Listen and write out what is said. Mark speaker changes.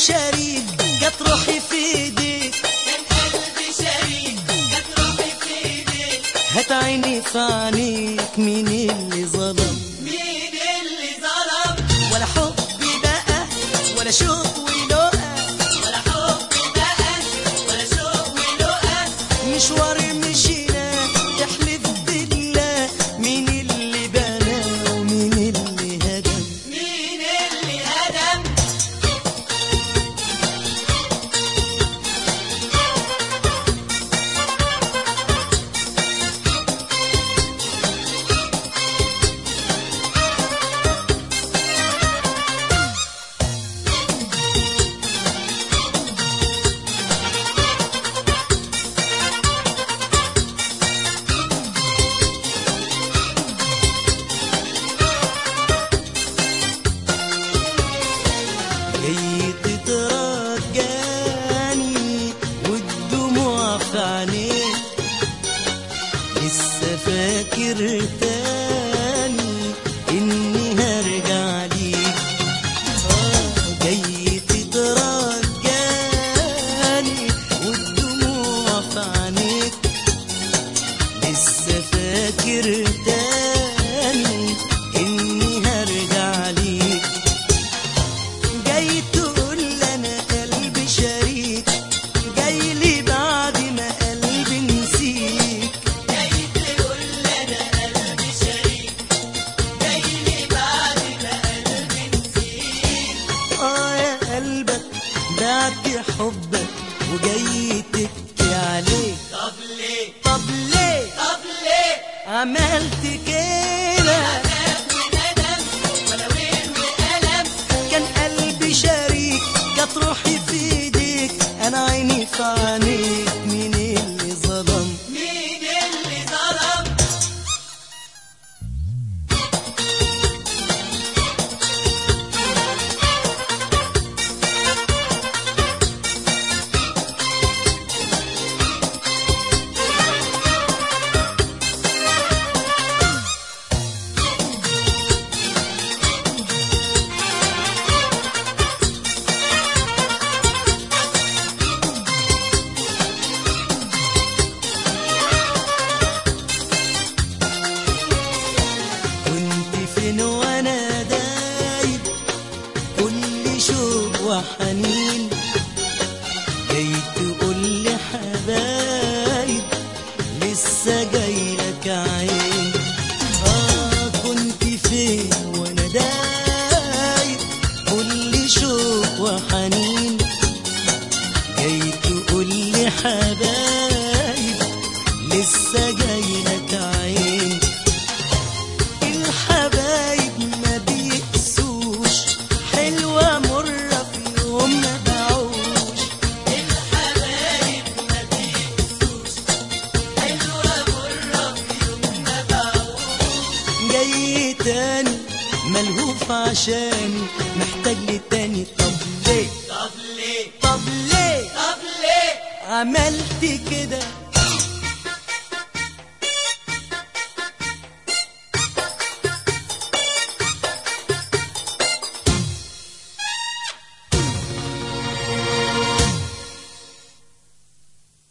Speaker 1: شريك جت روحي في ايديك،
Speaker 2: كان قلبي شريك جت روحي في ايديك.
Speaker 1: هات عيني في عينيك، مين اللي ظلم؟
Speaker 2: مين اللي ظلم؟
Speaker 1: ولا حب بقى ولا شوق ولقى،
Speaker 2: ولا حب بقى ولا شوق ولقى.
Speaker 1: مشوار مشينا تحلف بالله، مين اللي بنى ومين اللي هدم؟
Speaker 2: مين اللي هدم؟
Speaker 1: جاي تترجاني والدموع في عينيك، لسه فاكر تاني اني هرجع ليك. جاي تترجاني والدموع في عينيك، لسه فاكر تاني اني هرجع ليك. جاي تقول انا قلبي شريك، جاي لي بعد ما قلبي نسيك.
Speaker 2: جاي تقول انا قلبي شريك، جاي لي بعد ما قلبي نسيك.
Speaker 1: يا قلبك بعت حبك وجاي تبكي عليك.
Speaker 2: طب ليه؟
Speaker 1: طب ليه
Speaker 2: طب ليه؟
Speaker 1: عملت كده؟
Speaker 2: عذاب وندم ولا ويل وألم.
Speaker 1: كان قلبي شريك جت روحي في ايديك، انا عيني في عينيك، مين اللي ظلم؟
Speaker 2: مين اللي ظلم؟
Speaker 1: كنت فين وانا دايب كل شوق وحنين، جاي تقول لي حبايب لسه جاي لك عين. كنت فين وانا دايب كل شوق وحنين، جاي تقول لي حبايب لسه جاي لك عين. الحبايب ما بيقسوش، حلوة مرة في يوم ما باعوش.
Speaker 2: الحبايب ما بيقسوش، حلوة مرة في يوم ما باعوش.
Speaker 1: جاي تاني ملهوف عشاني، محتاج لي تاني. طب ليه؟
Speaker 2: طب ليه؟
Speaker 1: طب ليه
Speaker 2: طب ليه؟
Speaker 1: عملت كده؟